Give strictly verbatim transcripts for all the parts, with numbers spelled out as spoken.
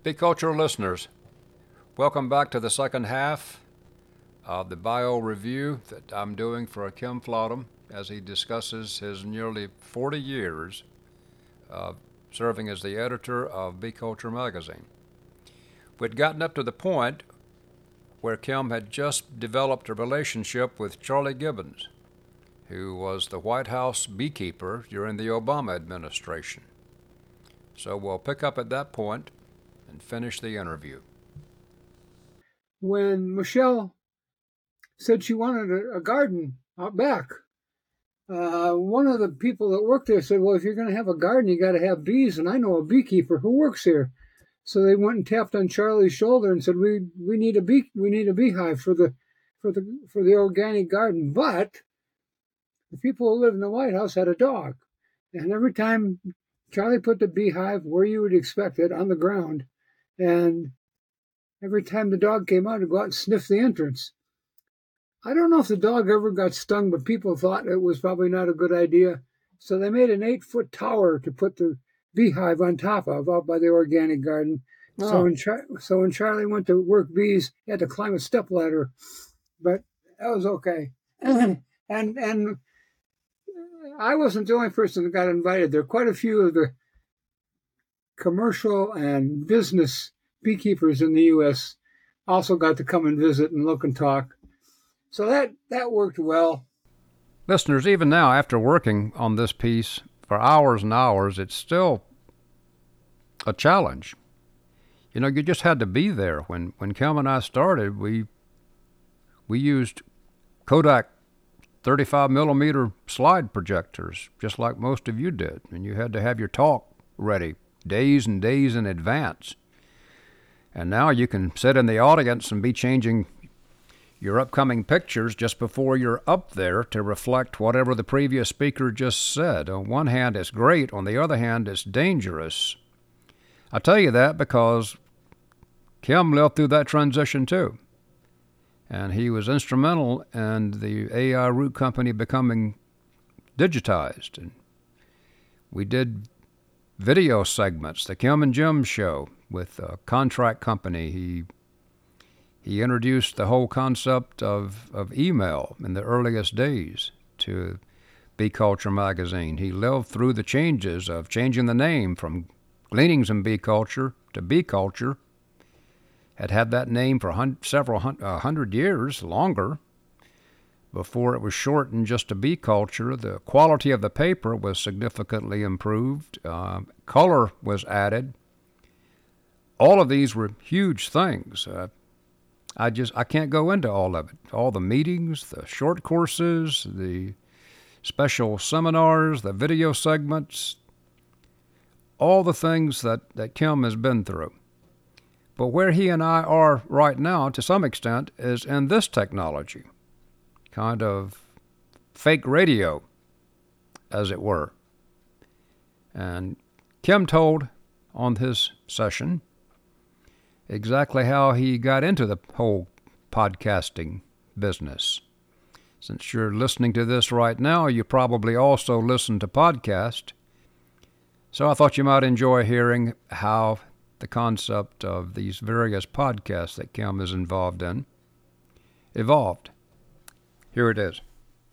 Big Culture listeners, welcome back to the second half of the bio review that I'm doing for Kim Flodham as he discusses his nearly forty years of serving as the editor of Big Culture magazine. We'd gotten up to the point where Kim had just developed a relationship with Charlie Gibbons, who was the White House beekeeper during the Obama administration. So we'll pick up at that point and finish the interview. When Michelle said she wanted a, a garden out back, uh, one of the people that worked there said, well, if you're going to have a garden, you got to have bees, and I know a beekeeper who works here. So they went and tapped on Charlie's shoulder and said, we we need a bee we need a beehive for the for the for the organic garden. But the people who lived in the White House had a dog. And every time Charlie put the beehive where you would expect it, on the ground, and every time the dog came out, he'd go out and sniff the entrance. I don't know if the dog ever got stung, but people thought it was probably not a good idea. So they made an eight-foot tower to put the beehive on top of, out by the organic garden. Oh. So when Char- so when Charlie went to work bees, he had to climb a stepladder, but that was okay. and and I wasn't the only person that got invited. There are quite a few of the commercial and business beekeepers in the U S also got to come and visit and look and talk. So that, that worked well. Listeners, even now, after working on this piece for hours and hours, it's still a challenge. You know, you just had to be there. When when Kim and I started, we we used Kodak thirty-five millimeter slide projectors, just like most of you did, and you had to have your talk ready days and days in advance. And now you can sit in the audience and be changing your upcoming pictures just before you're up there to reflect whatever the previous speaker just said. On one hand, it's great. On the other hand, it's dangerous. I tell you that because Kim lived through that transition too. And he was instrumental in the A I Root Company becoming digitized. And we did video segments, the Kim and Jim show with a contract company. He he introduced the whole concept of, of email in the earliest days to Bee Culture magazine. He lived through the changes of changing the name from Gleanings in Bee Culture to Bee Culture. Had had that name for hun- several hun- uh, hundred years, longer, before it was shortened just to Bee Culture. The quality of the paper was significantly improved. Uh, color was added. All of these were huge things. Uh, I just I can't go into all of it. All the meetings, the short courses, the special seminars, the video segments, all the things that, that Kim has been through. But where he and I are right now, to some extent, is in this technology, kind of fake radio, as it were. And Kim told on his session exactly how he got into the whole podcasting business. Since you're listening to this right now, you probably also listen to podcasts. So I thought you might enjoy hearing how the concept of these various podcasts that Kim is involved in evolved. Here it is.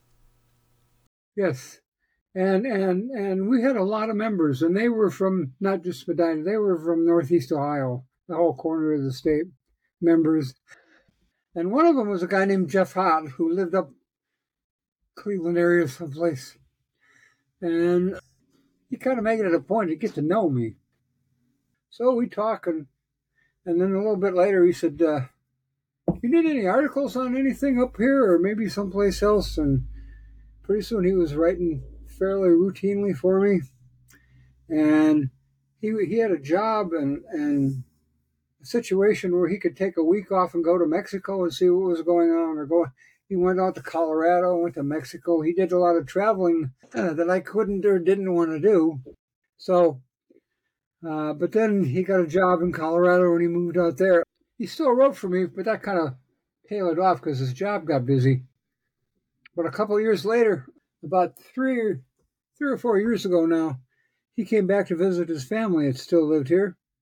Yes. And and and we had a lot of members, and they were from not just Spadina, they were from Northeast Ohio, the whole corner of the state, members. And one of them was a guy named Jeff Hott, who lived up Cleveland area someplace. And he kind of made it a point to get to know me. So we talk, and, and then a little bit later he said, uh, you need any articles on anything up here or maybe someplace else? And pretty soon he was writing fairly routinely for me. And he he had a job and, and a situation where he could take a week off and go to Mexico and see what was going on. Or go. He went out to Colorado, went to Mexico. He did a lot of traveling uh, that I couldn't or didn't want to do. So Uh, but then he got a job in Colorado when he moved out there. He still wrote for me, but that kind of tailored off because his job got busy. But a couple of years later, about three or, three or four years ago now, he came back to visit his family that still lived here.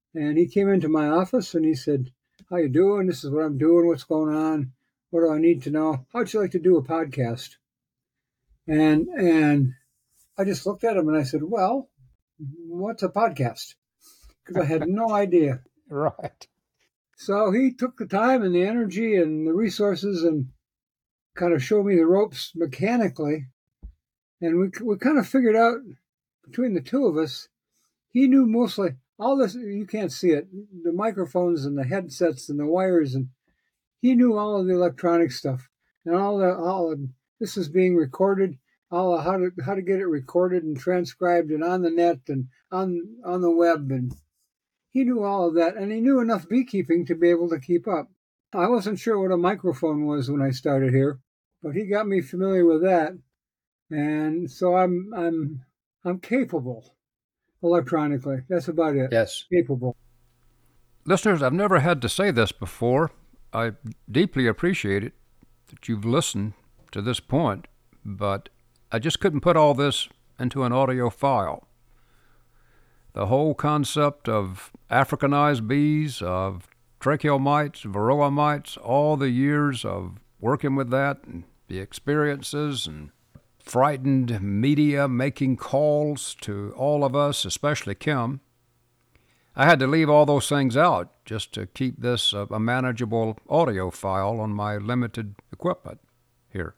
And he came into my office and he said, "How you doing? This is what I'm doing. What's going on? What do I need to know? How'd you like to do a podcast?" And and I just looked at him and I said, "Well, what's a podcast?" Because I had no idea. Right. So he took the time and the energy and the resources and kind of showed me the ropes mechanically. And we we kind of figured out between the two of us, he knew mostly all this. You can't see it, the microphones and the headsets and the wires, and he knew all of the electronic stuff and all the all of, this is being recorded, all of how to how to get it recorded and transcribed and on the net and on on the web, and he knew all of that, and he knew enough beekeeping to be able to keep up. I wasn't sure what a microphone was when I started here, but he got me familiar with that, and so I'm I'm I'm capable electronically. That's about it. Yes. Capable. Listeners, I've never had to say this before. I deeply appreciate it that you've listened to this point, but I just couldn't put all this into an audio file. The whole concept of Africanized bees, of tracheal mites, varroa mites, all the years of working with that and the experiences and frightened media making calls to all of us, especially Kim. I had to leave all those things out just to keep this a, a manageable audio file on my limited equipment here.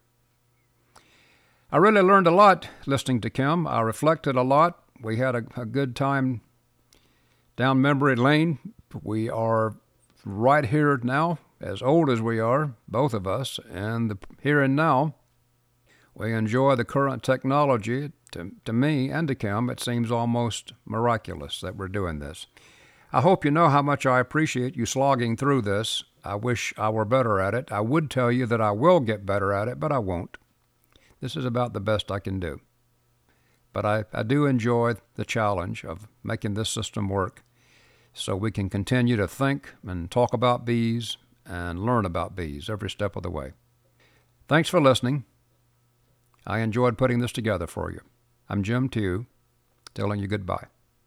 I really learned a lot listening to Kim. I reflected a lot. We had a, a good time down memory lane. We are right here now, as old as we are, both of us, and the here and now. We enjoy the current technology. To, to me and to Kim, it seems almost miraculous that we're doing this. I hope you know how much I appreciate you slogging through this. I wish I were better at it. I would tell you that I will get better at it, but I won't. This is about the best I can do. But I, I do enjoy the challenge of making this system work so we can continue to think and talk about bees and learn about bees every step of the way. Thanks for listening. I enjoyed putting this together for you. I'm Jim Tew, telling you goodbye.